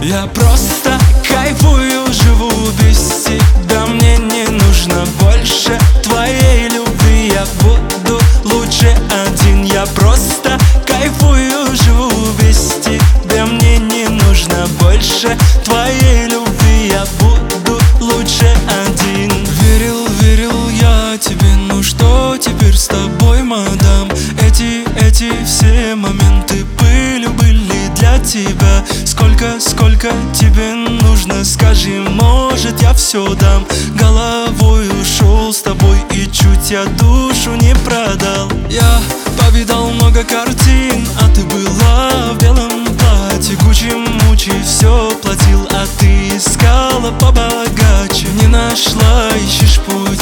Я просто кайфую, живу без тебя. Мне не нужно больше твоей любви. Я буду лучше один. Я просто кайфую, живу без тебя. Мне не нужно больше твоей любви. Я буду лучше один. Верил я тебе, ну что теперь с тобой, мадам? Эти все моменты были для тебя. Сколько тебе нужно, скажи, может я все дам. Головой ушел с тобой и чуть я душу не продал. Я повидал много картин, а ты была в белом платье. Гуччи-мучи все платил, а ты искала побогаче. Не нашла, ищешь путь